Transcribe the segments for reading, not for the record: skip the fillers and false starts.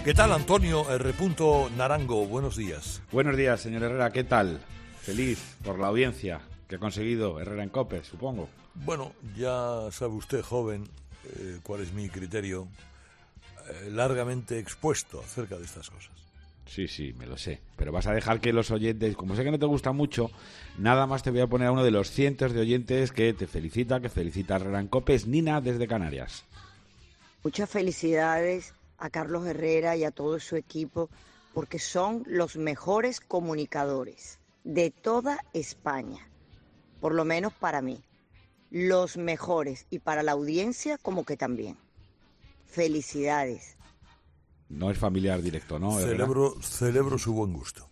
¿Qué tal, Antonio R. Narango? Buenos días. Buenos días, señor Herrera, ¿qué tal? Feliz por la audiencia que ha conseguido Herrera en COPE, supongo. Bueno, ya sabe usted, joven, cuál es mi criterio largamente expuesto acerca de estas cosas. Sí, me lo sé. Pero vas a dejar que los oyentes, como sé que no te gusta mucho, nada más te voy a poner a uno de los cientos de oyentes que felicita a Herrera en COPE. Es Nina desde Canarias. Muchas felicidades a Carlos Herrera y a todo su equipo, porque son los mejores comunicadores de toda España, por lo menos para mí. Los mejores, y para la audiencia como que también. Felicidades. No es familiar directo, ¿no? Celebro su buen gusto.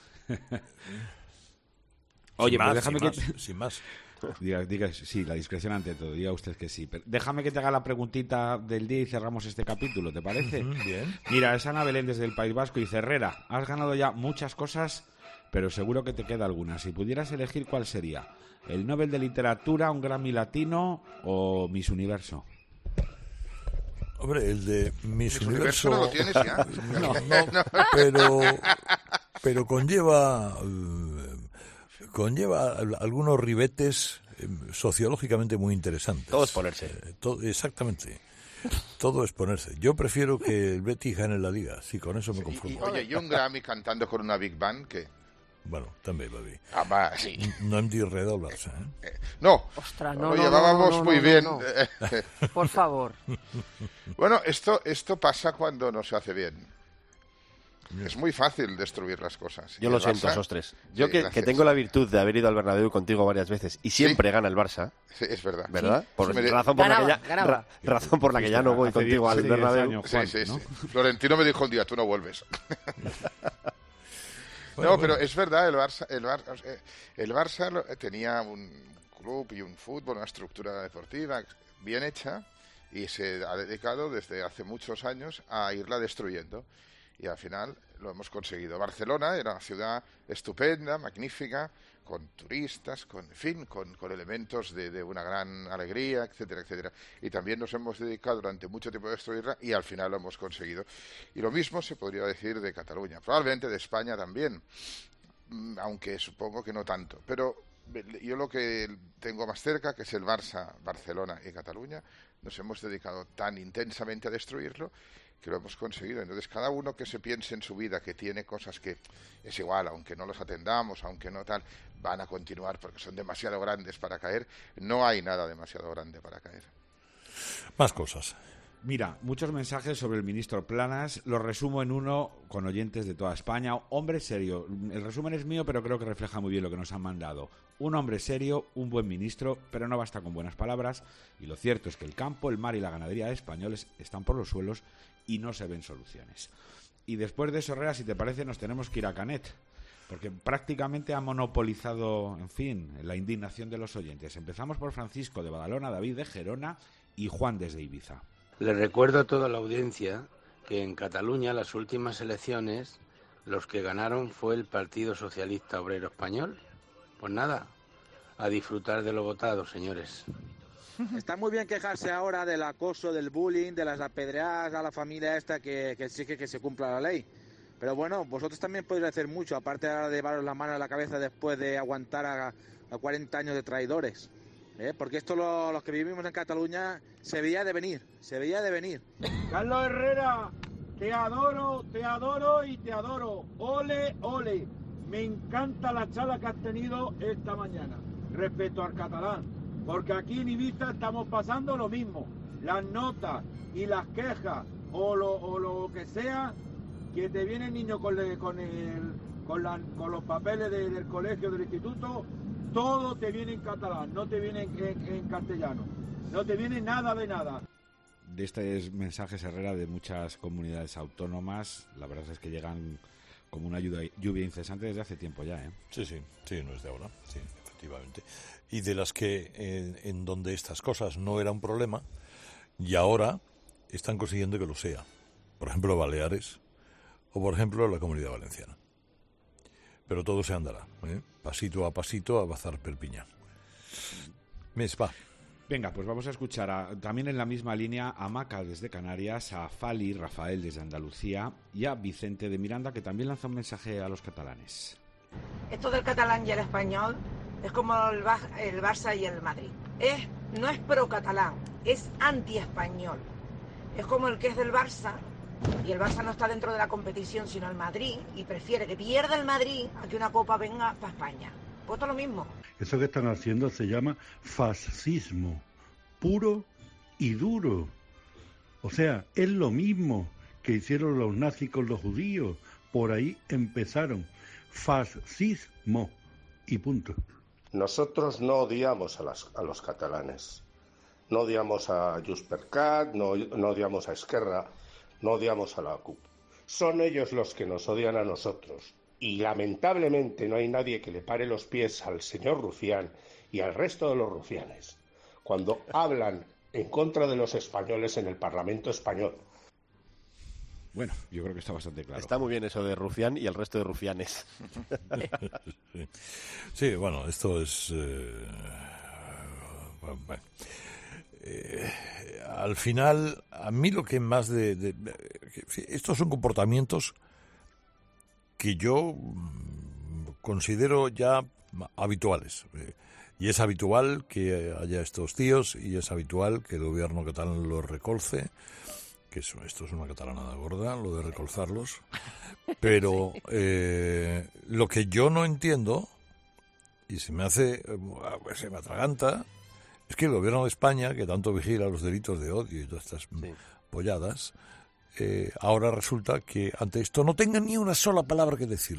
Oye, pues déjame sin más. Diga, sí, la discreción ante todo, diga usted que sí. Pero déjame que te haga la preguntita del día y cerramos este capítulo, ¿te parece? Bien. Mira, es Ana Belén desde el País Vasco y dice: Herrera, has ganado ya muchas cosas, pero seguro que te queda alguna. Si pudieras elegir, ¿cuál sería? ¿El Nobel de Literatura, un Grammy Latino o Miss Universo? Hombre, el de Miss Universo no lo tienes ya. No, pero conlleva algunos ribetes sociológicamente muy interesantes. Todo es ponerse. Exactamente. Todo es ponerse. Yo prefiero que el Betis gane la Liga. Sí, con eso me conformo. Oye, y un Grammy cantando con una Big Band, ¿qué? Bueno, també va bé. Va, sí. No hem dit res del Barça, No, Ostras, lo llevábamos muy bien. No. Por favor. Bueno, esto pasa cuando no se hace bien. Es muy fácil destruir las cosas. Yo lo siento, Sostres. Yo Sí, que tengo la virtud de haber ido al Bernabéu contigo varias veces y siempre gana el Barça. Sí, es verdad. ¿Verdad? Sí. Por Sí, razón por la que ya no voy contigo al Bernabéu. Sí. Florentino me dijo un día, tú no vuelves. No, pero es verdad, el Barça tenía un club y un fútbol, una estructura deportiva bien hecha y se ha dedicado desde hace muchos años a irla destruyendo y al final lo hemos conseguido. Barcelona era una ciudad estupenda, magnífica, con turistas, con elementos de una gran alegría, etcétera, etcétera. Y también nos hemos dedicado durante mucho tiempo a destruirla y al final lo hemos conseguido. Y lo mismo se podría decir de Cataluña, probablemente de España también, aunque supongo que no tanto. Pero yo lo que tengo más cerca, que es el Barça, Barcelona y Cataluña, nos hemos dedicado tan intensamente a destruirlo que lo hemos conseguido. Entonces, cada uno que se piense en su vida que tiene cosas que es igual, aunque no los atendamos, aunque no tal, van a continuar porque son demasiado grandes para caer. No hay nada demasiado grande para caer. Más cosas. Mira, muchos mensajes sobre el ministro Planas, los resumo en uno con oyentes de toda España. Hombre serio, el resumen es mío, pero creo que refleja muy bien lo que nos han mandado. Un hombre serio, un buen ministro, pero no basta con buenas palabras. Y lo cierto es que el campo, el mar y la ganadería españoles están por los suelos y no se ven soluciones. Y después de eso, Herrera, si te parece, nos tenemos que ir a Canet, porque prácticamente ha monopolizado, en fin, la indignación de los oyentes. Empezamos por Francisco de Badalona, David de Gerona y Juan desde Ibiza. Le recuerdo a toda la audiencia que en Cataluña, las últimas elecciones, los que ganaron fue el Partido Socialista Obrero Español. Pues nada, a disfrutar de lo votado, señores. Está muy bien quejarse ahora del acoso, del bullying, de las apedreadas a la familia esta que exige que se cumpla la ley. Pero bueno, vosotros también podéis hacer mucho, aparte de llevaros la mano a la cabeza después de aguantar a 40 años de traidores. Porque esto los que vivimos en Cataluña se veía de venir. Carlos Herrera, te adoro y te adoro. Ole, ole. Me encanta la charla que has tenido esta mañana respecto al catalán. Porque aquí en Ibiza estamos pasando lo mismo. Las notas y las quejas o lo que sea, que te viene el niño con los papeles del colegio, del instituto, todo te viene en catalán, no te viene en castellano. No te viene nada de nada. De estos mensajes, Herrera, de muchas comunidades autónomas, la verdad es que llegan como una lluvia incesante desde hace tiempo ya, ¿eh? Sí, no es de ahora, sí, efectivamente. Y de las que en donde estas cosas no era un problema y ahora están consiguiendo que lo sea. Por ejemplo, Baleares o, por ejemplo, la Comunidad Valenciana. Pero todo se andará, pasito a pasito, a bazar Perpiñán. Més va. Venga, pues vamos a escuchar también en la misma línea a Maca desde Canarias, a Fali Rafael desde Andalucía y a Vicente de Miranda, que también lanza un mensaje a los catalanes. Esto del catalán y el español es como el Barça y el Madrid. No es pro-catalán, es anti-español. Es como el que es del Barça, y el Barça no está dentro de la competición, sino el Madrid, y prefiere que pierda el Madrid a que una copa venga para España. Pues todo lo mismo. Eso que están haciendo se llama fascismo, puro y duro. O sea, es lo mismo que hicieron los nazis con los judíos. Por ahí empezaron. Fascismo y punto. Nosotros no odiamos a los catalanes. No odiamos a Junts per Cat, no odiamos a Esquerra, no odiamos a la CUP. Son ellos los que nos odian a nosotros. Y lamentablemente no hay nadie que le pare los pies al señor Rufián y al resto de los rufianes cuando hablan en contra de los españoles en el Parlamento español. Bueno, yo creo que está bastante claro. Está muy bien eso de Rufián y el resto de rufianes. Sí, bueno, esto es... bueno. Al final, a mí lo que más estos son comportamientos que yo considero ya habituales. Y es habitual que haya estos tíos y es habitual que el gobierno catalán los recolce, que esto es una catalanada gorda, lo de recolzarlos. Pero sí. Lo que yo no entiendo, y se me atraganta, es que el gobierno de España, que tanto vigila los delitos de odio y todas estas polladas, ahora resulta que ante esto no tenga ni una sola palabra que decir,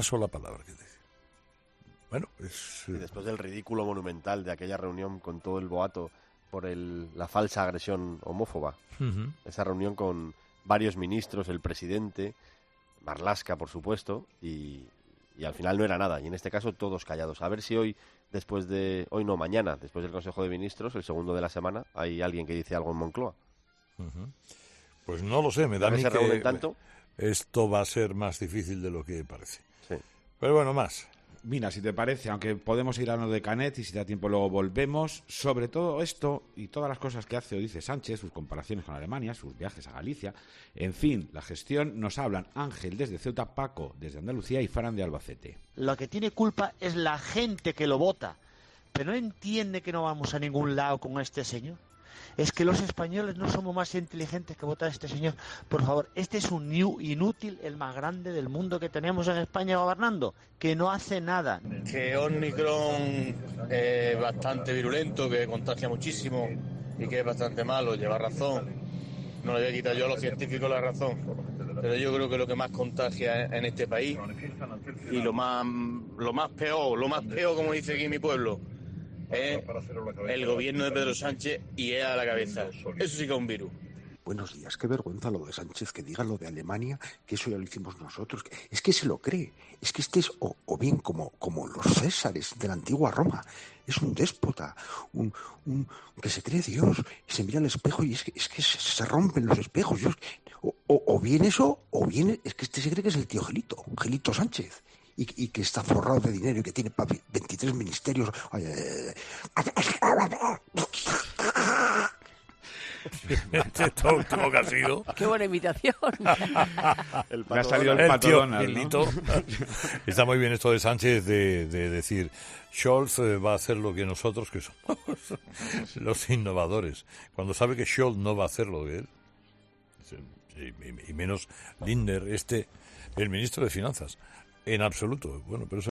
Bueno, y después del ridículo monumental de aquella reunión con todo el boato por la falsa agresión homófoba, esa reunión con varios ministros, el presidente, Marlaska, por supuesto, y al final no era nada, y en este caso todos callados. A ver si mañana, después del Consejo de Ministros, el segundo de la semana, hay alguien que dice algo en Moncloa. Pues no lo sé, me da a mí que que tanto. Esto va a ser más difícil de lo que parece. Sí. Pero bueno, más. Mira, si te parece, aunque podemos ir a lo de Canet y si da tiempo luego volvemos, sobre todo esto y todas las cosas que hace o dice Sánchez, sus comparaciones con Alemania, sus viajes a Galicia, en fin, la gestión, nos hablan Ángel desde Ceuta, Paco desde Andalucía y Fran de Albacete. Lo que tiene culpa es la gente que lo vota, pero no entiende que no vamos a ningún lado con este señor. Es que los españoles no somos más inteligentes que votar a este señor. Por favor, este es un inútil, el más grande del mundo que tenemos en España gobernando, que no hace nada. Que Omicron es bastante virulento, que contagia muchísimo y que es bastante malo, lleva razón. No le voy a quitar yo a los científicos la razón, pero yo creo que lo que más contagia en este país y lo más peor, como dice aquí mi pueblo, el gobierno de Pedro Sánchez y EA a la cabeza. Eso sí que es un virus. Buenos días, qué vergüenza lo de Sánchez, que diga lo de Alemania, que eso ya lo hicimos nosotros. Es que se lo cree. Es que este es o bien como los Césares de la antigua Roma. Es un déspota, un que se cree Dios, y se mira al espejo y es que se rompen los espejos. O bien eso, o bien es que este se cree que es el tío Gelito Sánchez. Y que está forrado de dinero y que tiene 23 ministerios. Esto último que ha sido. Qué buena imitación. Me ha salido el pato Donald, ¿no? Está muy bien esto de Sánchez de decir Scholz va a hacer lo que nosotros, que somos los innovadores, cuando sabe que Scholz no va a hacer lo de él, y menos Lindner, el ministro de Finanzas. En absoluto. Bueno, pero eso